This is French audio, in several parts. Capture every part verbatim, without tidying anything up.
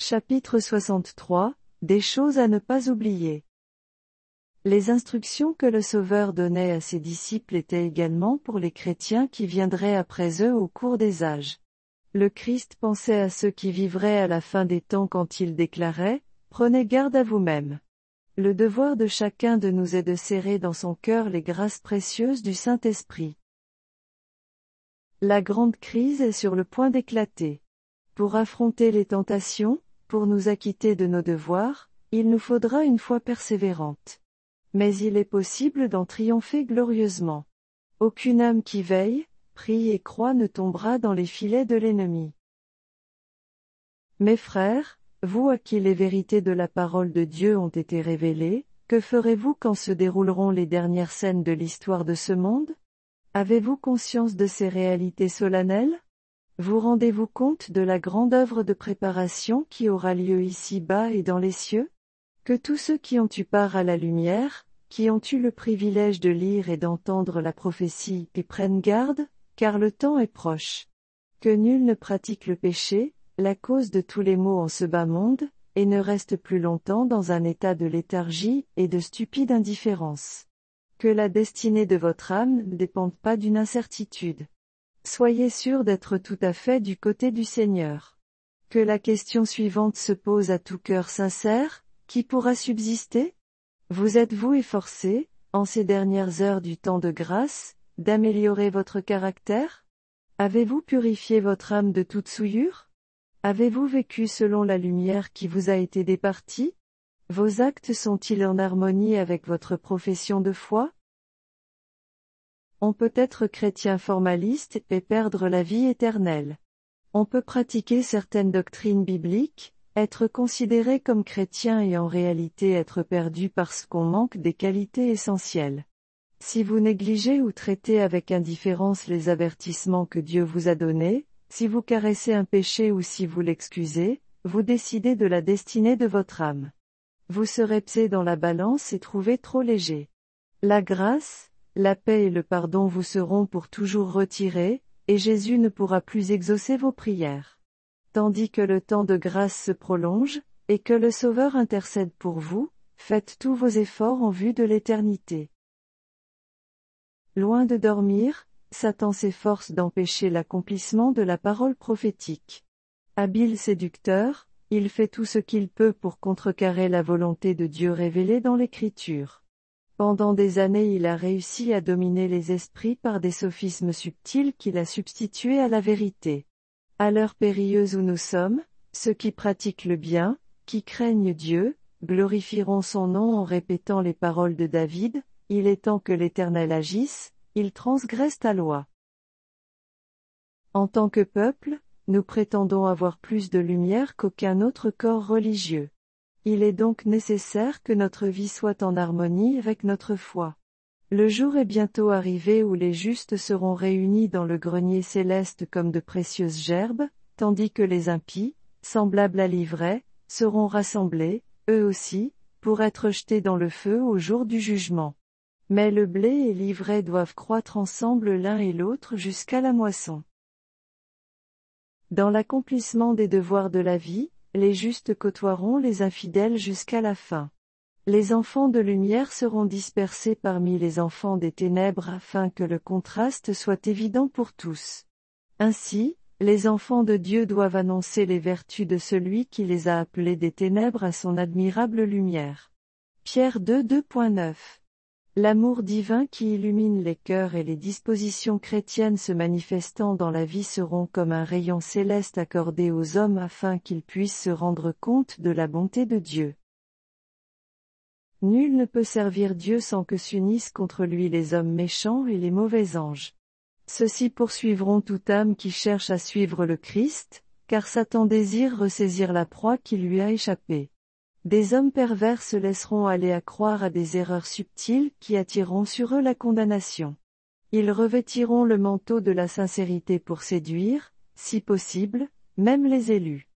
Chapitre soixante-trois, des choses à ne pas oublier. Les instructions que le Sauveur donnait à ses disciples étaient également pour les chrétiens qui viendraient après eux au cours des âges. Le Christ pensait à ceux qui vivraient à la fin des temps quand il déclarait « Prenez garde à vous-même ». Le devoir de chacun de nous est de serrer dans son cœur les grâces précieuses du Saint-Esprit. La grande crise est sur le point d'éclater. Pour affronter les tentations, pour nous acquitter de nos devoirs, il nous faudra une foi persévérante. Mais il est possible d'en triompher glorieusement. Aucune âme qui veille, prie et croit ne tombera dans les filets de l'ennemi. Mes frères, vous à qui les vérités de la parole de Dieu ont été révélées, que ferez-vous quand se dérouleront les dernières scènes de l'histoire de ce monde? Avez-vous conscience de ces réalités solennelles? Vous rendez-vous compte de la grande œuvre de préparation qui aura lieu ici-bas et dans les cieux? Que tous ceux qui ont eu part à la lumière, qui ont eu le privilège de lire et d'entendre la prophétie, y prennent garde, car le temps est proche. Que nul ne pratique le péché, la cause de tous les maux en ce bas monde, et ne reste plus longtemps dans un état de léthargie et de stupide indifférence. Que la destinée de votre âme ne dépende pas d'une incertitude. Soyez sûrs d'être tout à fait du côté du Seigneur. Que la question suivante se pose à tout cœur sincère, qui pourra subsister? Vous êtes-vous efforcé, en ces dernières heures du temps de grâce, d'améliorer votre caractère? Avez-vous purifié votre âme de toute souillure? Avez-vous vécu selon la lumière qui vous a été départie? Vos actes sont-ils en harmonie avec votre profession de foi? On peut être chrétien formaliste et perdre la vie éternelle. On peut pratiquer certaines doctrines bibliques, être considéré comme chrétien et en réalité être perdu parce qu'on manque des qualités essentielles. Si vous négligez ou traitez avec indifférence les avertissements que Dieu vous a donnés, si vous caressez un péché ou si vous l'excusez, vous décidez de la destinée de votre âme. Vous serez pesé dans la balance et trouvé trop léger. La grâce, la paix et le pardon vous seront pour toujours retirés, et Jésus ne pourra plus exaucer vos prières. Tandis que le temps de grâce se prolonge, et que le Sauveur intercède pour vous, faites tous vos efforts en vue de l'éternité. Loin de dormir, Satan s'efforce d'empêcher l'accomplissement de la parole prophétique. Habile séducteur, il fait tout ce qu'il peut pour contrecarrer la volonté de Dieu révélée dans l'Écriture. Pendant des années il a réussi à dominer les esprits par des sophismes subtils qu'il a substitués à la vérité. À l'heure périlleuse où nous sommes, ceux qui pratiquent le bien, qui craignent Dieu, glorifieront son nom en répétant les paroles de David, « Il est temps que l'Éternel agisse, il transgresse ta loi ». En tant que peuple, nous prétendons avoir plus de lumière qu'aucun autre corps religieux. Il est donc nécessaire que notre vie soit en harmonie avec notre foi. Le jour est bientôt arrivé où les justes seront réunis dans le grenier céleste comme de précieuses gerbes, tandis que les impies, semblables à l'ivraie, seront rassemblés, eux aussi, pour être jetés dans le feu au jour du jugement. Mais le blé et l'ivraie doivent croître ensemble l'un et l'autre jusqu'à la moisson. Dans l'accomplissement des devoirs de la vie, les justes côtoieront les infidèles jusqu'à la fin. Les enfants de lumière seront dispersés parmi les enfants des ténèbres afin que le contraste soit évident pour tous. Ainsi, les enfants de Dieu doivent annoncer les vertus de celui qui les a appelés des ténèbres à son admirable lumière. Pierre deux deux neuf. L'amour divin qui illumine les cœurs et les dispositions chrétiennes se manifestant dans la vie seront comme un rayon céleste accordé aux hommes afin qu'ils puissent se rendre compte de la bonté de Dieu. Nul ne peut servir Dieu sans que s'unissent contre lui les hommes méchants et les mauvais anges. Ceux-ci poursuivront toute âme qui cherche à suivre le Christ, car Satan désire ressaisir la proie qui lui a échappé. Des hommes pervers se laisseront aller à croire à des erreurs subtiles qui attireront sur eux la condamnation. Ils revêtiront le manteau de la sincérité pour séduire, si possible, même les élus.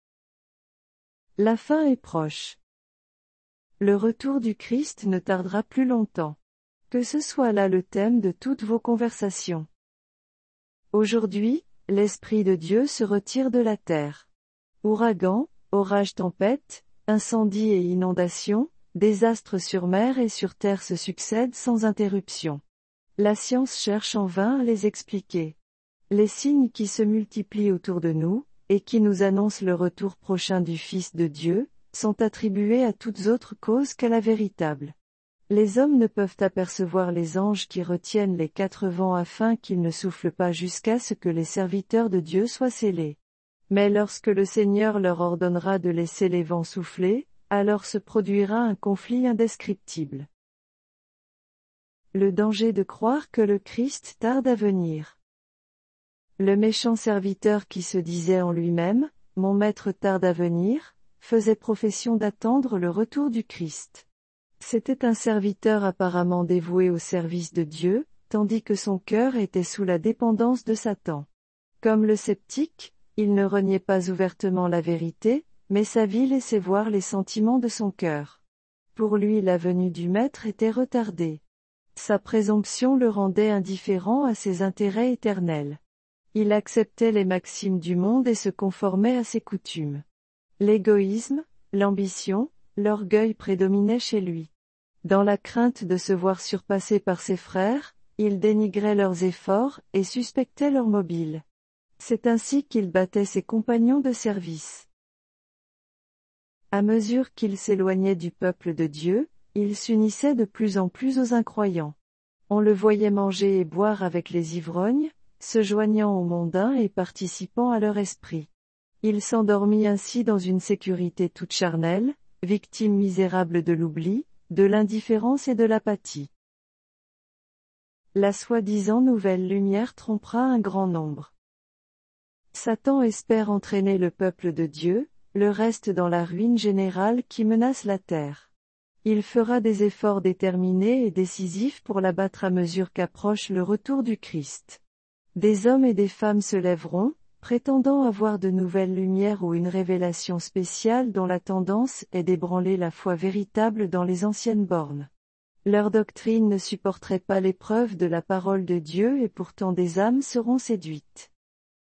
La fin est proche. Le retour du Christ ne tardera plus longtemps. Que ce soit là le thème de toutes vos conversations. Aujourd'hui, l'Esprit de Dieu se retire de la terre. Ouragan, orages, tempêtes, incendies et inondations, désastres sur mer et sur terre se succèdent sans interruption. La science cherche en vain à les expliquer. Les signes qui se multiplient autour de nous, et qui nous annoncent le retour prochain du Fils de Dieu, sont attribués à toutes autres causes qu'à la véritable. Les hommes ne peuvent apercevoir les anges qui retiennent les quatre vents afin qu'ils ne soufflent pas jusqu'à ce que les serviteurs de Dieu soient scellés. Mais lorsque le Seigneur leur ordonnera de laisser les vents souffler, alors se produira un conflit indescriptible. Le danger de croire que le Christ tarde à venir. Le méchant serviteur qui se disait en lui-même, « Mon maître tarde à venir », faisait profession d'attendre le retour du Christ. C'était un serviteur apparemment dévoué au service de Dieu, tandis que son cœur était sous la dépendance de Satan. Comme le sceptique, il ne reniait pas ouvertement la vérité, mais sa vie laissait voir les sentiments de son cœur. Pour lui la venue du Maître était retardée. Sa présomption le rendait indifférent à ses intérêts éternels. Il acceptait les maximes du monde et se conformait à ses coutumes. L'égoïsme, l'ambition, l'orgueil prédominaient chez lui. Dans la crainte de se voir surpassé par ses frères, il dénigrait leurs efforts et suspectait leur mobile. C'est ainsi qu'il battait ses compagnons de service. À mesure qu'il s'éloignait du peuple de Dieu, il s'unissait de plus en plus aux incroyants. On le voyait manger et boire avec les ivrognes, se joignant aux mondains et participant à leur esprit. Il s'endormit ainsi dans une sécurité toute charnelle, victime misérable de l'oubli, de l'indifférence et de l'apathie. La soi-disant nouvelle lumière trompera un grand nombre. Satan espère entraîner le peuple de Dieu, le reste dans la ruine générale qui menace la terre. Il fera des efforts déterminés et décisifs pour l'abattre à mesure qu'approche le retour du Christ. Des hommes et des femmes se lèveront, prétendant avoir de nouvelles lumières ou une révélation spéciale dont la tendance est d'ébranler la foi véritable dans les anciennes bornes. Leur doctrine ne supporterait pas l'épreuve de la parole de Dieu et pourtant des âmes seront séduites.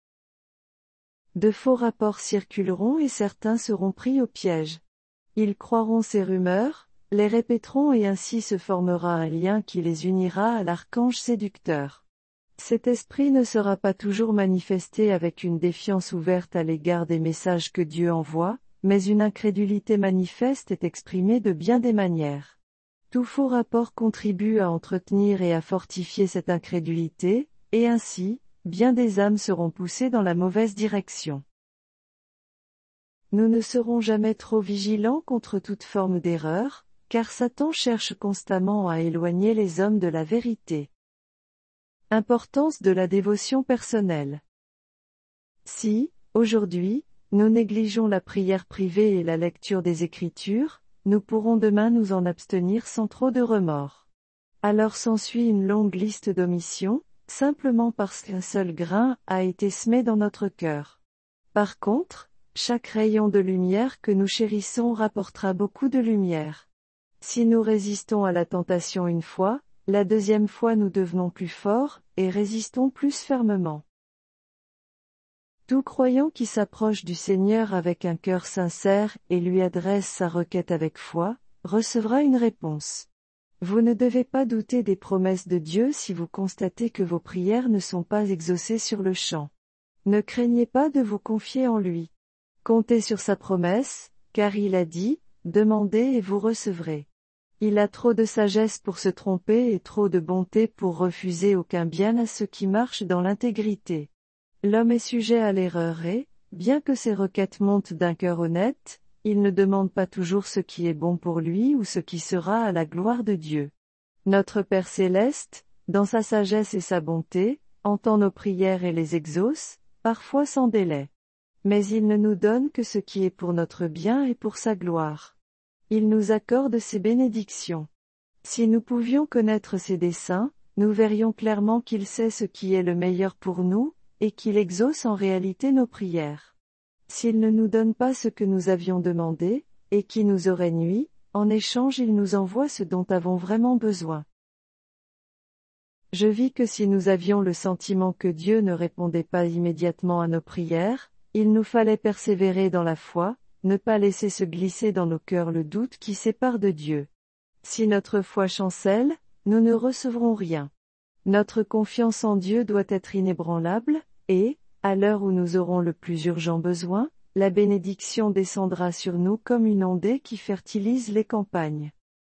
De faux rapports circuleront et certains seront pris au piège. Ils croiront ces rumeurs, les répéteront et ainsi se formera un lien qui les unira à l'archange séducteur. Cet esprit ne sera pas toujours manifesté avec une défiance ouverte à l'égard des messages que Dieu envoie, mais une incrédulité manifeste est exprimée de bien des manières. Tout faux rapport contribue à entretenir et à fortifier cette incrédulité, et ainsi, bien des âmes seront poussées dans la mauvaise direction. Nous ne serons jamais trop vigilants contre toute forme d'erreur, car Satan cherche constamment à éloigner les hommes de la vérité. Importance de la dévotion personnelle. Si, aujourd'hui, nous négligeons la prière privée et la lecture des Écritures, nous pourrons demain nous en abstenir sans trop de remords. Alors s'ensuit une longue liste d'omissions, simplement parce qu'un seul grain a été semé dans notre cœur. Par contre, chaque rayon de lumière que nous chérissons rapportera beaucoup de lumière. Si nous résistons à la tentation une fois, la deuxième fois nous devenons plus forts, et résistons plus fermement. Tout croyant qui s'approche du Seigneur avec un cœur sincère et lui adresse sa requête avec foi, recevra une réponse. Vous ne devez pas douter des promesses de Dieu si vous constatez que vos prières ne sont pas exaucées sur le champ. Ne craignez pas de vous confier en lui. Comptez sur sa promesse, car il a dit, « Demandez et vous recevrez ». Il a trop de sagesse pour se tromper et trop de bonté pour refuser aucun bien à ceux qui marchent dans l'intégrité. L'homme est sujet à l'erreur et, bien que ses requêtes montent d'un cœur honnête, il ne demande pas toujours ce qui est bon pour lui ou ce qui sera à la gloire de Dieu. Notre Père céleste, dans sa sagesse et sa bonté, entend nos prières et les exauce, parfois sans délai. Mais il ne nous donne que ce qui est pour notre bien et pour sa gloire. Il nous accorde ses bénédictions. Si nous pouvions connaître ses desseins, nous verrions clairement qu'il sait ce qui est le meilleur pour nous, et qu'il exauce en réalité nos prières. S'il ne nous donne pas ce que nous avions demandé, et qui nous aurait nui, en échange il nous envoie ce dont avons vraiment besoin. Je vis que si nous avions le sentiment que Dieu ne répondait pas immédiatement à nos prières, il nous fallait persévérer dans la foi, ne pas laisser se glisser dans nos cœurs le doute qui sépare de Dieu. Si notre foi chancelle, nous ne recevrons rien. Notre confiance en Dieu doit être inébranlable, et, à l'heure où nous aurons le plus urgent besoin, la bénédiction descendra sur nous comme une ondée qui fertilise les campagnes.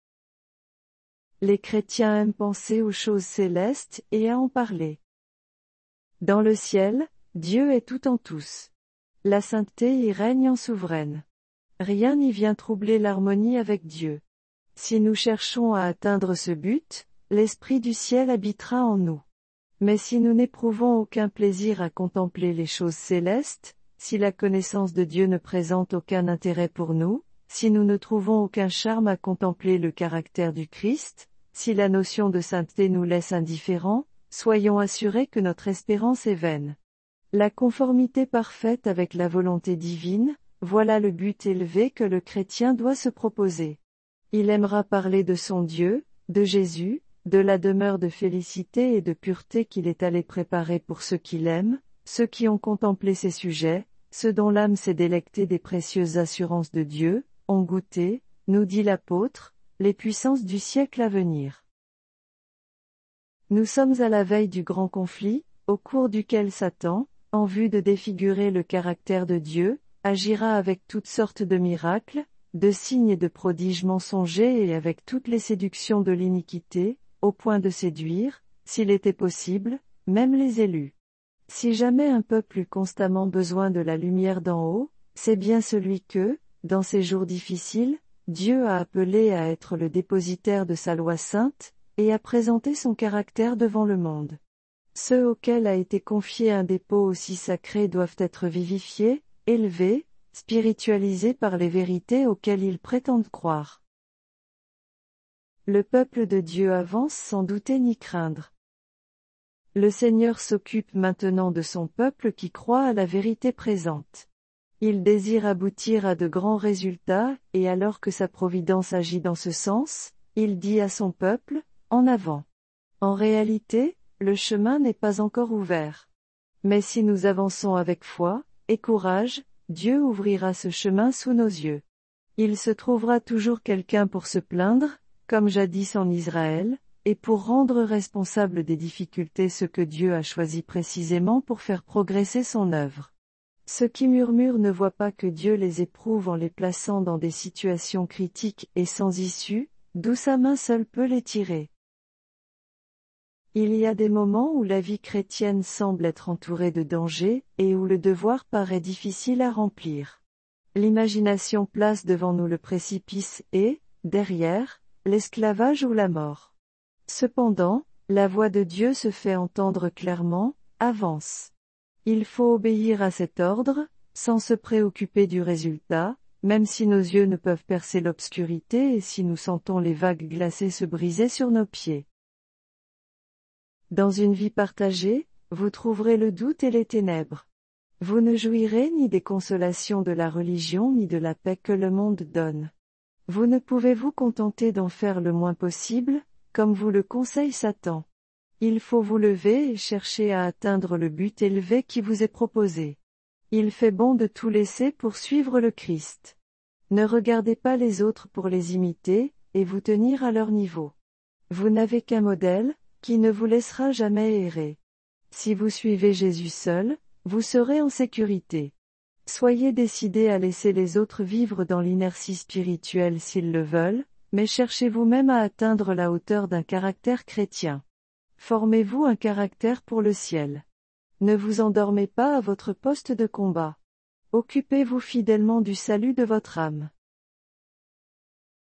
Les chrétiens aiment penser aux choses célestes et à en parler. Dans le ciel, Dieu est tout en tous. La sainteté y règne en souveraine. Rien n'y vient troubler l'harmonie avec Dieu. Si nous cherchons à atteindre ce but, l'Esprit du ciel habitera en nous. Mais si nous n'éprouvons aucun plaisir à contempler les choses célestes, si la connaissance de Dieu ne présente aucun intérêt pour nous, si nous ne trouvons aucun charme à contempler le caractère du Christ, si la notion de sainteté nous laisse indifférents, soyons assurés que notre espérance est vaine. La conformité parfaite avec la volonté divine, voilà le but élevé que le chrétien doit se proposer. Il aimera parler de son Dieu, de Jésus, de la demeure de félicité et de pureté qu'il est allé préparer pour ceux qui l'aiment, ceux qui ont contemplé ses sujets, ceux dont l'âme s'est délectée des précieuses assurances de Dieu, ont goûté, nous dit l'apôtre, les puissances du siècle à venir. Nous sommes à la veille du grand conflit, au cours duquel Satan, en vue de défigurer le caractère de Dieu, agira avec toutes sortes de miracles, de signes et de prodiges mensongers et avec toutes les séductions de l'iniquité, au point de séduire, s'il était possible, même les élus. Si jamais un peuple eut constamment besoin de la lumière d'en haut, c'est bien celui que, dans ces jours difficiles, Dieu a appelé à être le dépositaire de sa loi sainte, et à présenter son caractère devant le monde. Ceux auxquels a été confié un dépôt aussi sacré doivent être vivifiés, élevés, spiritualisés par les vérités auxquelles ils prétendent croire. Le peuple de Dieu avance sans douter ni craindre. Le Seigneur s'occupe maintenant de son peuple qui croit à la vérité présente. Il désire aboutir à de grands résultats, et alors que sa providence agit dans ce sens, il dit à son peuple, « En avant ». En réalité, le chemin n'est pas encore ouvert. Mais si nous avançons avec foi et courage, Dieu ouvrira ce chemin sous nos yeux. Il se trouvera toujours quelqu'un pour se plaindre, comme jadis en Israël, et pour rendre responsable des difficultés ceux que Dieu a choisis précisément pour faire progresser son œuvre. Ceux qui murmurent ne voient pas que Dieu les éprouve en les plaçant dans des situations critiques et sans issue, d'où sa main seule peut les tirer. Il y a des moments où la vie chrétienne semble être entourée de dangers, et où le devoir paraît difficile à remplir. L'imagination place devant nous le précipice et, derrière, l'esclavage ou la mort. Cependant, la voix de Dieu se fait entendre clairement, avance. Il faut obéir à cet ordre, sans se préoccuper du résultat, même si nos yeux ne peuvent percer l'obscurité et si nous sentons les vagues glacées se briser sur nos pieds. Dans une vie partagée, vous trouverez le doute et les ténèbres. Vous ne jouirez ni des consolations de la religion ni de la paix que le monde donne. Vous ne pouvez vous contenter d'en faire le moins possible, comme vous le conseille Satan. Il faut vous lever et chercher à atteindre le but élevé qui vous est proposé. Il fait bon de tout laisser pour suivre le Christ. Ne regardez pas les autres pour les imiter, et vous tenir à leur niveau. Vous n'avez qu'un modèle, qui ne vous laissera jamais errer. Si vous suivez Jésus seul, vous serez en sécurité. Soyez décidés à laisser les autres vivre dans l'inertie spirituelle s'ils le veulent, mais cherchez vous-même à atteindre la hauteur d'un caractère chrétien. Formez-vous un caractère pour le ciel. Ne vous endormez pas à votre poste de combat. Occupez-vous fidèlement du salut de votre âme.